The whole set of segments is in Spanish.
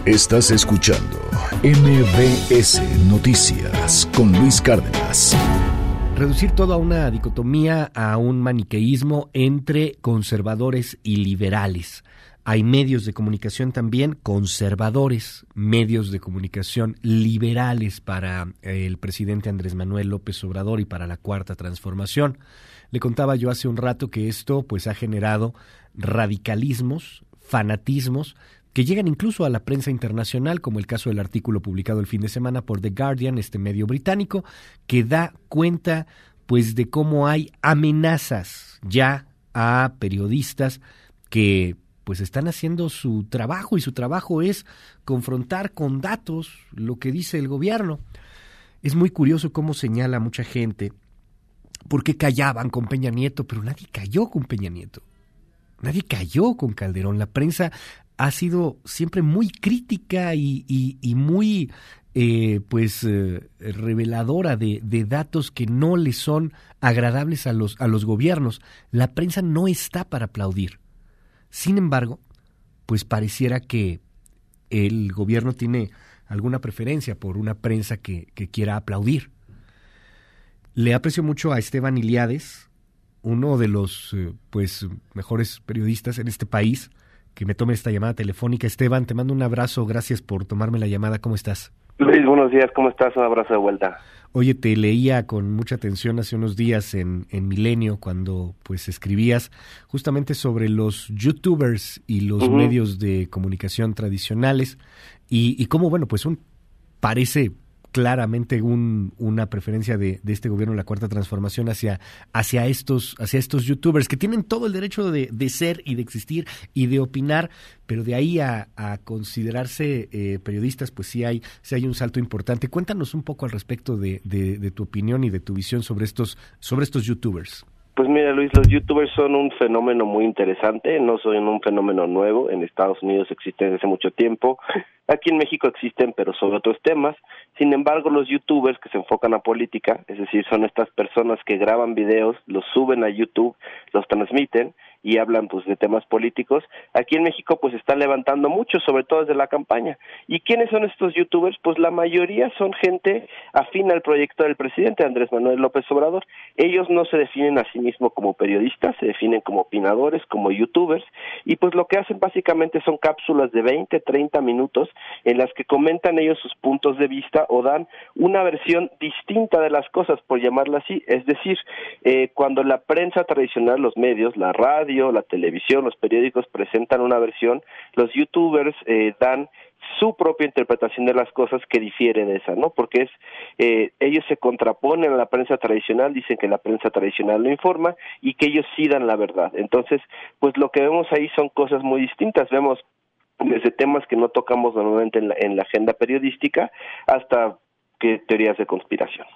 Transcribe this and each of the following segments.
Estás escuchando MBS Noticias con Luis Cárdenas. Reducir todo a una dicotomía, a un maniqueísmo entre conservadores y liberales. Hay medios de comunicación también conservadores, medios de comunicación liberales para el presidente Andrés Manuel López Obrador y para la Cuarta Transformación. Le contaba yo hace un rato que esto pues ha generado radicalismos, fanatismos, que llegan incluso a la prensa internacional, como el caso del artículo publicado el fin de semana por The Guardian, este medio británico, que da cuenta pues de cómo hay amenazas ya a periodistas que pues están haciendo su trabajo, y su trabajo es confrontar con datos lo que dice el gobierno. Es muy curioso cómo señala mucha gente por qué callaban con Peña Nieto, pero nadie cayó con Peña Nieto. Nadie cayó con Calderón. La prensa ha sido siempre muy crítica y muy reveladora de datos que no le son agradables a los gobiernos. La prensa no está para aplaudir. Sin embargo, pues pareciera que el gobierno tiene alguna preferencia por una prensa que quiera aplaudir. Le aprecio mucho a Esteban Iliades, uno de los mejores periodistas en este país, que me tome esta llamada telefónica. Esteban, te mando un abrazo, gracias por tomarme la llamada. ¿Cómo estás? Luis, buenos días, ¿cómo estás? Un abrazo de vuelta. Oye, te leía con mucha atención hace unos días en Milenio, cuando pues escribías justamente sobre los youtubers y los medios de comunicación tradicionales y cómo, bueno, pues parece claramente una preferencia de este gobierno, la Cuarta Transformación, hacia estos youtubers que tienen todo el derecho de ser y de existir y de opinar, pero de ahí a considerarse periodistas, pues sí hay un salto importante. Cuéntanos un poco al respecto de tu opinión y de tu visión sobre estos youtubers. Pues mira, Luis, los youtubers son un fenómeno muy interesante, no son un fenómeno nuevo. En Estados Unidos existen desde hace mucho tiempo, aquí en México existen, pero sobre otros temas. Sin embargo, los youtubers que se enfocan a política, es decir, son estas personas que graban videos, los suben a YouTube, los transmiten y hablan pues de temas políticos, aquí en México pues están levantando mucho, sobre todo desde la campaña. ¿Y quiénes son estos youtubers? Pues la mayoría son gente afín al proyecto del presidente Andrés Manuel López Obrador. Ellos no se definen a sí mismos como periodistas, se definen como opinadores, como youtubers, y pues lo que hacen básicamente son cápsulas de 20, 30 minutos en las que comentan ellos sus puntos de vista o dan una versión distinta de las cosas, por llamarla así. Es decir, cuando la prensa tradicional, los medios, la radio, la televisión, los periódicos presentan una versión, los youtubers dan su propia interpretación de las cosas que difiere de esa, ¿no? Porque ellos se contraponen a la prensa tradicional, dicen que la prensa tradicional no informa y que ellos sí dan la verdad. Entonces, pues lo que vemos ahí son cosas muy distintas. Vemos desde temas que no tocamos normalmente en la agenda periodística hasta teorías de conspiración.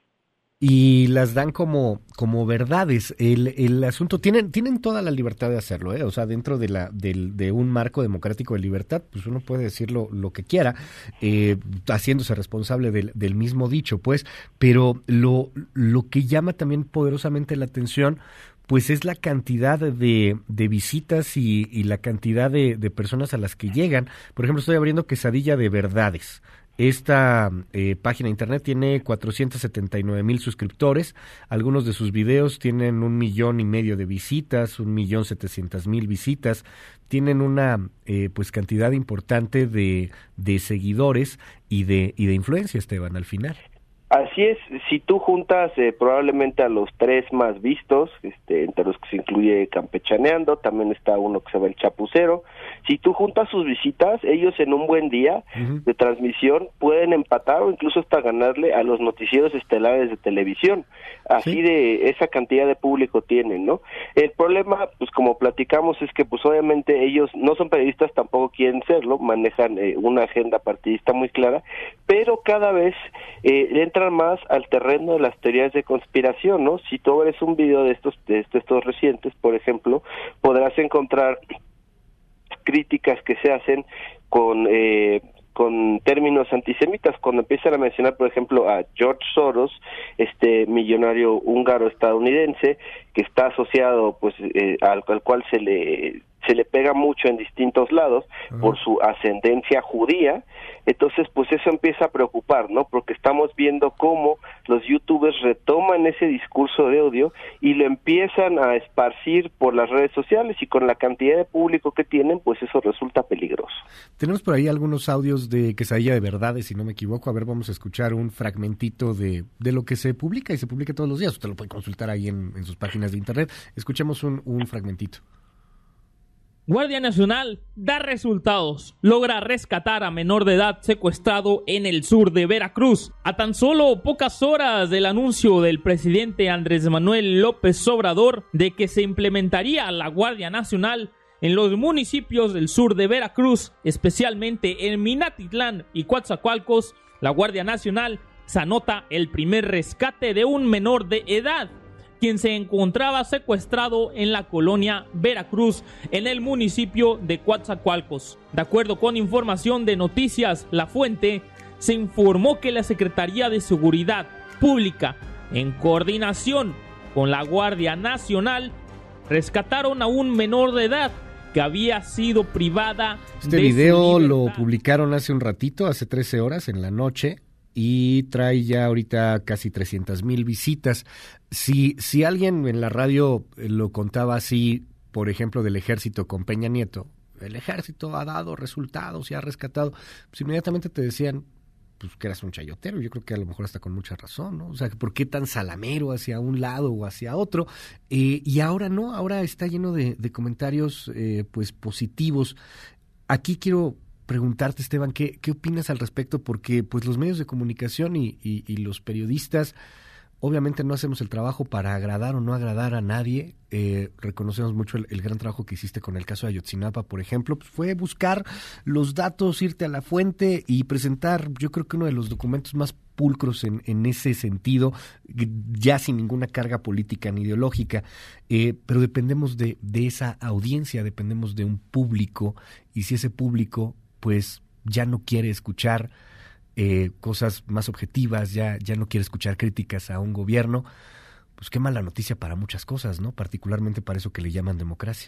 Y las dan como verdades. El asunto, tienen toda la libertad de hacerlo, o sea, dentro de un marco democrático de libertad, pues uno puede decir lo que quiera, haciéndose responsable del mismo dicho, pues, pero lo que llama también poderosamente la atención, pues es la cantidad de visitas y la cantidad de personas a las que llegan. Por ejemplo, estoy abriendo Quesadilla de Verdades. Esta página de internet tiene 479,000 suscriptores. Algunos de sus videos tienen 1,5 millones de visitas, 1,700,000 visitas. Tienen una cantidad importante de seguidores y de influencia, Esteban, al final. Así es, si tú juntas probablemente a los 3 más vistos, entre los que se incluye Campechaneando, también está uno que se llama El Chapucero. Si tú juntas sus visitas, ellos en un buen día de transmisión pueden empatar o incluso hasta ganarle a los noticieros estelares de televisión. Así de esa cantidad de público tienen, ¿no? El problema, pues como platicamos, es que pues obviamente ellos no son periodistas, tampoco quieren serlo, manejan una agenda partidista muy clara, pero cada vez entran más al terreno de las teorías de conspiración, ¿no? Si tú ves un video de estos recientes, por ejemplo, podrás encontrar críticas que se hacen con términos antisemitas, cuando empiezan a mencionar, por ejemplo, a George Soros, este millonario húngaro estadounidense que está asociado, pues, al cual se se le pega mucho en distintos lados por su ascendencia judía. Entonces, pues eso empieza a preocupar, ¿no? Porque estamos viendo cómo los youtubers retoman ese discurso de odio y lo empiezan a esparcir por las redes sociales, y con la cantidad de público que tienen, pues eso resulta peligroso. Tenemos por ahí algunos audios de Quesadilla de Verdades, si no me equivoco. A ver, vamos a escuchar un fragmentito de lo que se publica, y se publica todos los días. Usted lo puede consultar ahí en sus páginas de internet. Escuchemos un fragmentito. Guardia Nacional da resultados. Logra rescatar a menor de edad secuestrado en el sur de Veracruz. A tan solo pocas horas del anuncio del presidente Andrés Manuel López Obrador de que se implementaría la Guardia Nacional en los municipios del sur de Veracruz, especialmente en Minatitlán y Coatzacoalcos, la Guardia Nacional se anota el primer rescate de un menor de edad, quien se encontraba secuestrado en la colonia Veracruz, en el municipio de Coatzacoalcos. De acuerdo con información de Noticias La Fuente, se informó que la Secretaría de Seguridad Pública, en coordinación con la Guardia Nacional, rescataron a un menor de edad que había sido privada de video lo publicaron hace un ratito, hace 13 horas en la noche, y trae ya ahorita casi 300,000 visitas. Si alguien en la radio lo contaba así, por ejemplo, del ejército con Peña Nieto, el ejército ha dado resultados y ha rescatado, pues inmediatamente te decían pues que eras un chayotero. Yo creo que a lo mejor hasta con mucha razón, ¿no? O sea, ¿por qué tan salamero hacia un lado o hacia otro? Y ahora no, ahora está lleno de comentarios pues positivos. Aquí quiero preguntarte, Esteban, ¿qué opinas al respecto? Porque pues los medios de comunicación y los periodistas obviamente no hacemos el trabajo para agradar o no agradar a nadie. Reconocemos mucho el gran trabajo que hiciste con el caso de Ayotzinapa, por ejemplo. Pues fue buscar los datos, irte a la fuente y presentar, yo creo que uno de los documentos más pulcros en ese sentido, ya sin ninguna carga política ni ideológica, pero dependemos de esa audiencia, dependemos de un público, y si ese público pues ya no quiere escuchar cosas más objetivas, ya no quiere escuchar críticas a un gobierno, pues qué mala noticia para muchas cosas, ¿no? Particularmente para eso que le llaman democracia.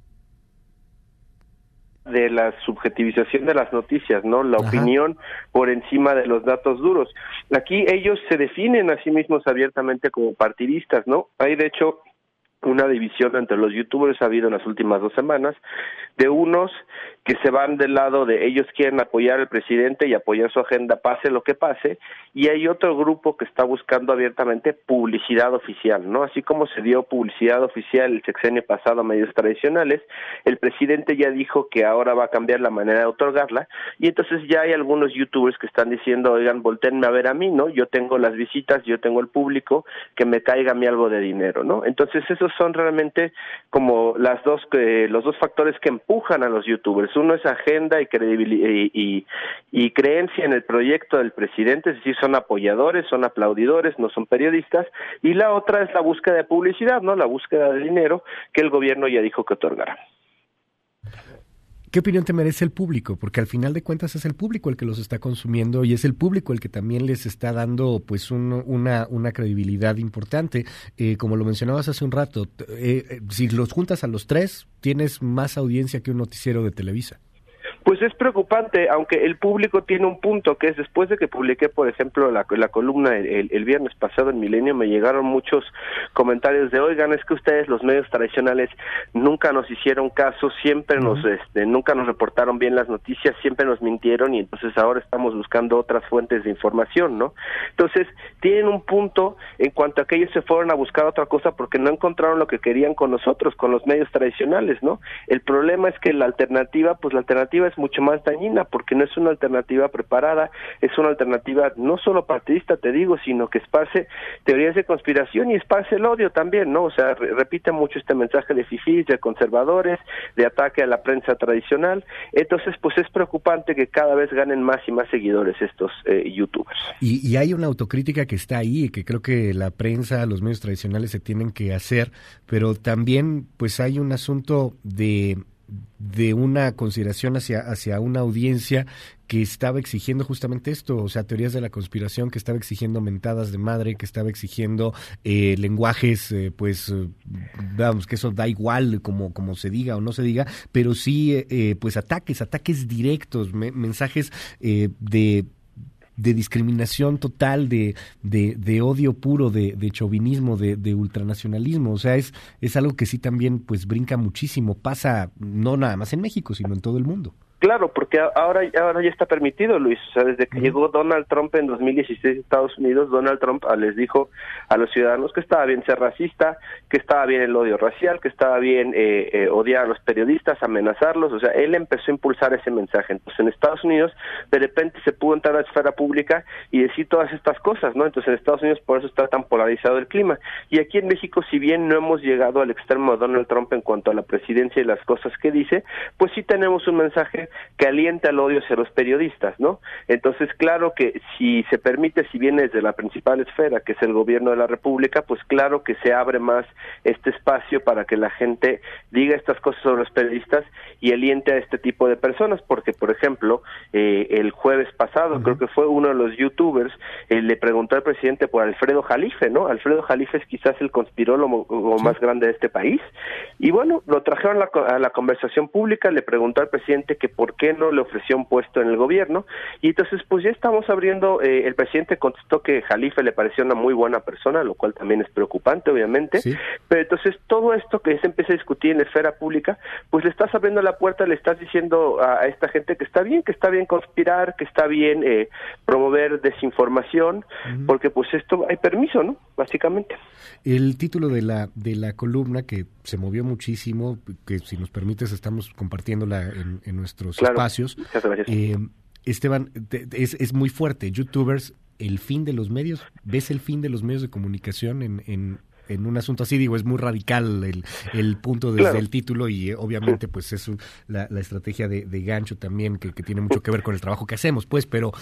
De la subjetivización de las noticias, ¿no? La opinión por encima de los datos duros. Aquí ellos se definen a sí mismos abiertamente como partidistas, ¿no? Hay de hecho una división entre los youtubers, ha habido en las últimas 2 semanas, de unos que se van del lado de ellos quieren apoyar al presidente y apoyar su agenda pase lo que pase, y hay otro grupo que está buscando abiertamente publicidad oficial, ¿no? Así como se dio publicidad oficial el sexenio pasado a medios tradicionales, el presidente ya dijo que ahora va a cambiar la manera de otorgarla, y entonces ya hay algunos youtubers que están diciendo, oigan, voltéenme a ver a mí, ¿no? Yo tengo las visitas, yo tengo el público, que me caiga a mí algo de dinero, ¿no? Entonces esos son realmente como los dos factores que empujan a los youtubers. Uno es agenda y credibilidad y creencia en el proyecto del presidente, es decir, son apoyadores, son aplaudidores, no son periodistas, y la otra es la búsqueda de publicidad, ¿no? La búsqueda de dinero que el gobierno ya dijo que otorgará. ¿Qué opinión te merece el público? Porque al final de cuentas es el público el que los está consumiendo y es el público el que también les está dando pues una credibilidad importante. Como lo mencionabas hace un rato, si los juntas a los 3, tienes más audiencia que un noticiero de Televisa. Pues es preocupante, aunque el público tiene un punto, que es después de que publiqué, por ejemplo, la columna el viernes pasado en Milenio, me llegaron muchos comentarios de, oigan, es que ustedes, los medios tradicionales, nunca nos hicieron caso, siempre nunca nos reportaron bien las noticias, siempre nos mintieron, y entonces ahora estamos buscando otras fuentes de información, ¿no? Entonces, tienen un punto en cuanto a que ellos se fueron a buscar otra cosa porque no encontraron lo que querían con nosotros, con los medios tradicionales, ¿no? El problema es que la alternativa es mucho más dañina porque no es una alternativa preparada, es una alternativa no solo partidista, te digo, sino que esparce teorías de conspiración y esparce el odio también, ¿no? O sea, repite mucho este mensaje de fifís, de conservadores, de ataque a la prensa tradicional. Entonces, pues es preocupante que cada vez ganen más y más seguidores estos youtubers. Y hay una autocrítica que está ahí, que creo que la prensa, los medios tradicionales se tienen que hacer, pero también pues hay un asunto de de una consideración hacia una audiencia que estaba exigiendo justamente esto, o sea, teorías de la conspiración, que estaba exigiendo mentadas de madre, que estaba exigiendo lenguajes, vamos, que eso da igual como se diga o no se diga, pero sí, pues ataques directos, mensajes de discriminación total, de odio puro, de chauvinismo, de ultranacionalismo. O sea, es algo que sí también pues brinca muchísimo, pasa no nada más en México, sino en todo el mundo. Claro, porque ahora ya está permitido, Luis. O sea, desde que llegó Donald Trump en 2016 a Estados Unidos, Donald Trump les dijo a los ciudadanos que estaba bien ser racista, que estaba bien el odio racial, que estaba bien odiar a los periodistas, amenazarlos. O sea, él empezó a impulsar ese mensaje. Entonces, en Estados Unidos, de repente se pudo entrar a la esfera pública y decir todas estas cosas, ¿no? Entonces, en Estados Unidos por eso está tan polarizado el clima. Y aquí en México, si bien no hemos llegado al extremo de Donald Trump en cuanto a la presidencia y las cosas que dice, pues sí tenemos un mensaje que alienta el odio hacia los periodistas, ¿no? Entonces, claro que si se permite, si viene desde la principal esfera, que es el gobierno de la República, pues claro que se abre más este espacio para que la gente diga estas cosas sobre los periodistas y aliente a este tipo de personas, porque, por ejemplo, el jueves pasado, creo que fue uno de los youtubers, le preguntó al presidente por Alfredo Jalife, ¿no? Alfredo Jalife es quizás el conspirólogo más grande de este país, y bueno, lo trajeron a la conversación pública, le preguntó al presidente que por qué no le ofreció un puesto en el gobierno, y entonces pues ya estamos abriendo, el presidente contestó que Jalife le parecía una muy buena persona, lo cual también es preocupante, obviamente, sí. Pero entonces todo esto que se empieza a discutir en la esfera pública, pues le estás abriendo la puerta, le estás diciendo a esta gente que está bien conspirar, que está bien promover desinformación, porque pues esto hay permiso, ¿no? Básicamente. El título de la columna, que se movió muchísimo, que si nos permites estamos compartiéndola en nuestros espacios. Muchas gracias. Esteban, es muy fuerte. YouTubers, el fin de los medios. ¿Ves el fin de los medios de comunicación en un asunto así? Digo, es muy radical el punto desde el título y obviamente pues es la estrategia de gancho también que tiene mucho que ver con el trabajo que hacemos, pues, pero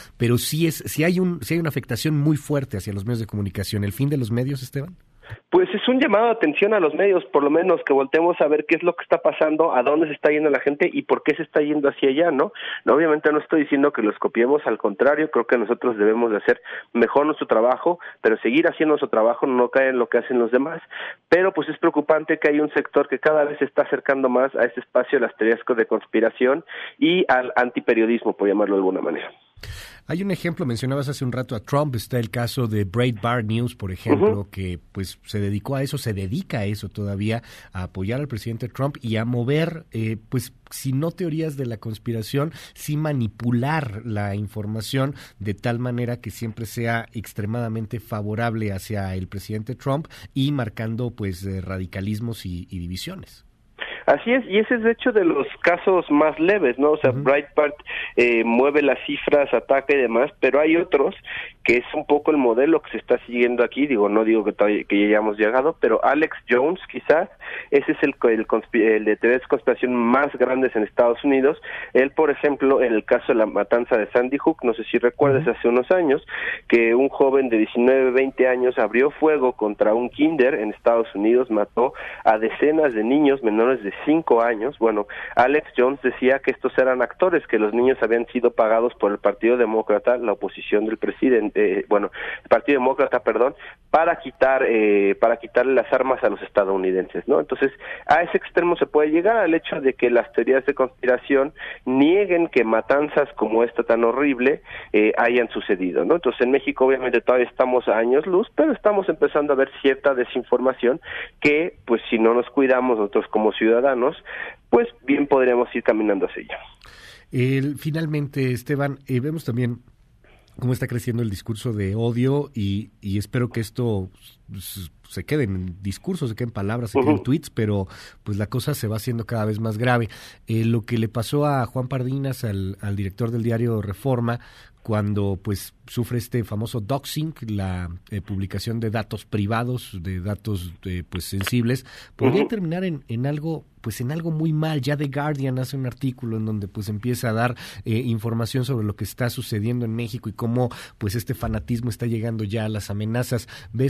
sí hay una afectación muy fuerte hacia los medios de comunicación. ¿El fin de los medios, Esteban? Pues es un llamado de atención a los medios, por lo menos que voltemos a ver qué es lo que está pasando, a dónde se está yendo la gente y por qué se está yendo hacia allá, ¿no? Obviamente no estoy diciendo que los copiemos, al contrario, creo que nosotros debemos de hacer mejor nuestro trabajo, pero seguir haciendo nuestro trabajo, no caer en lo que hacen los demás, pero pues es preocupante que hay un sector que cada vez se está acercando más a ese espacio de las teorías de conspiración y al antiperiodismo, por llamarlo de alguna manera. Hay un ejemplo, mencionabas hace un rato a Trump, está el caso de Breitbart News, por ejemplo, que pues se dedica a eso todavía, a apoyar al presidente Trump y a mover, pues si no teorías de la conspiración, sí manipular la información de tal manera que siempre sea extremadamente favorable hacia el presidente Trump y marcando pues radicalismos y divisiones. Así es, y ese es de hecho de los casos más leves, ¿no? O sea, Breitbart mueve las cifras, ataca y demás, pero hay otros que es un poco el modelo que se está siguiendo aquí, no digo que ya hayamos llegado, pero Alex Jones quizás, ese es el de teorías de conspiración más grandes en Estados Unidos. Él, por ejemplo, en el caso de la matanza de Sandy Hook, no sé si recuerdas, hace unos años, que un joven de 19, 20 años abrió fuego contra un kinder en Estados Unidos, mató a decenas de niños menores de 5 años. Bueno, Alex Jones decía que estos eran actores, que los niños habían sido pagados por el Partido Demócrata, la oposición del presidente, el Partido Demócrata, para quitarle las armas a los estadounidenses, ¿no? Entonces, a ese extremo se puede llegar, al hecho de que las teorías de conspiración nieguen que matanzas como esta tan horrible hayan sucedido, ¿no? Entonces, en México obviamente todavía estamos a años luz, pero estamos empezando a ver cierta desinformación que, pues si no nos cuidamos nosotros como ciudadanos, pues bien podríamos ir caminando hacia ella. Finalmente, Esteban, vemos también cómo está creciendo el discurso de odio y espero que esto se quede en discursos, se quede en palabras, se quede en tweets, pero pues la cosa se va haciendo cada vez más grave. Lo que le pasó a Juan Pardinas, al director del diario Reforma, cuando pues sufre este famoso doxing, la publicación de datos privados, de datos pues sensibles, podría terminar en algo muy mal. Ya The Guardian hace un artículo en donde pues empieza a dar información sobre lo que está sucediendo en México y cómo pues este fanatismo está llegando ya a las amenazas. ¿Ves pronto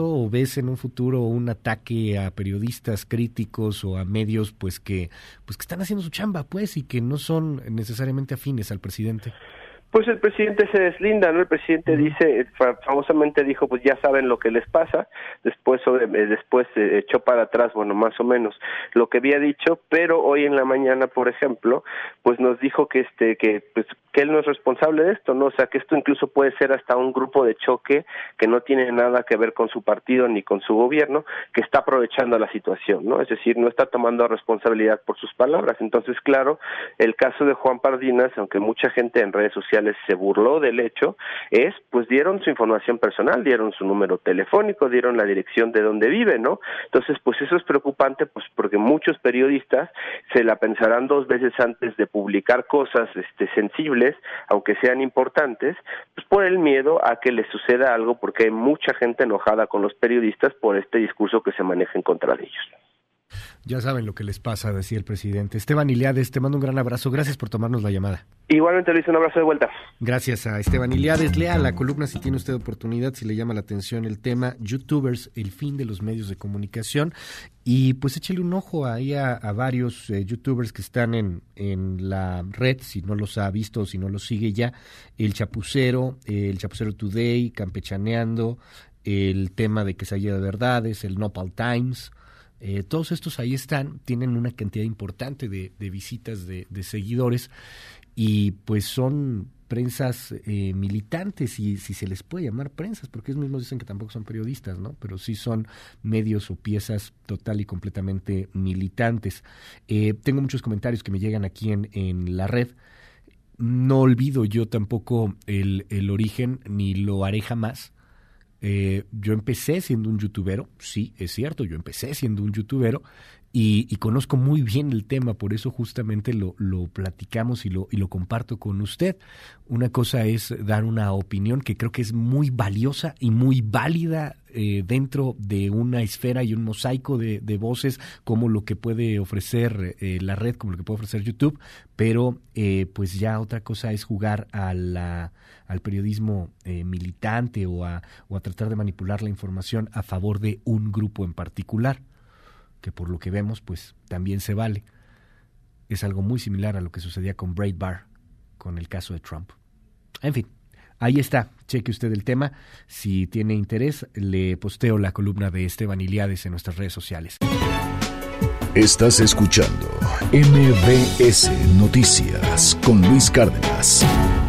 caso o ves en un futuro un ataque a periodistas críticos o a medios pues que están haciendo su chamba pues y que no son necesariamente afines al presidente? Pues el presidente se deslinda, ¿no? El presidente dice, famosamente dijo, pues ya saben lo que les pasa, después echó para atrás, bueno, más o menos lo que había dicho, pero hoy en la mañana, por ejemplo, pues nos dijo que él no es responsable de esto, ¿no? O sea, que esto incluso puede ser hasta un grupo de choque que no tiene nada que ver con su partido ni con su gobierno, que está aprovechando la situación, ¿no? Es decir, no está tomando responsabilidad por sus palabras. Entonces, claro, el caso de Juan Pardinas, aunque mucha gente en redes sociales se burló del hecho, pues dieron su información personal, dieron su número telefónico, dieron la dirección de donde vive, ¿no? Entonces, pues eso es preocupante, pues porque muchos periodistas se la pensarán 2 veces antes de publicar cosas sensibles, aunque sean importantes, pues por el miedo a que les suceda algo, porque hay mucha gente enojada con los periodistas por este discurso que se maneja en contra de ellos. Ya saben lo que les pasa, decía el presidente. Esteban Iliades, te mando un gran abrazo. Gracias por tomarnos la llamada. Igualmente, Luis, un abrazo de vuelta. Gracias a Esteban Iliades. Lea la columna si tiene usted oportunidad, si le llama la atención el tema YouTubers, el fin de los medios de comunicación. Y pues échale un ojo ahí a varios YouTubers que están en la red, si no los ha visto o si no los sigue ya. El Chapucero Today, Campechaneando, el tema de Quesadilla de Verdades, el Nopal Times. Todos estos ahí están, tienen una cantidad importante de visitas, de seguidores, y pues son prensas militantes, y si se les puede llamar prensas, porque ellos mismos dicen que tampoco son periodistas, ¿no? Pero sí son medios o piezas total y completamente militantes. Tengo muchos comentarios que me llegan aquí en la red. No olvido yo tampoco el origen, ni lo haré jamás. Yo empecé siendo un youtubero, sí, es cierto, yo empecé siendo un youtubero y conozco muy bien el tema, por eso justamente lo platicamos y lo comparto con usted. Una cosa es dar una opinión que creo que es muy valiosa y muy válida dentro de una esfera y un mosaico de voces, como lo que puede ofrecer la red, como lo que puede ofrecer YouTube, pero pues ya otra cosa es jugar al periodismo militante o a tratar de manipular la información a favor de un grupo en particular, que por lo que vemos pues también se vale. Es algo muy similar a lo que sucedía con Breitbart, con el caso de Trump. En fin, ahí está, cheque usted el tema. Si tiene interés, le posteo la columna de Esteban Iliades en nuestras redes sociales. Estás escuchando MBS Noticias con Luis Cárdenas.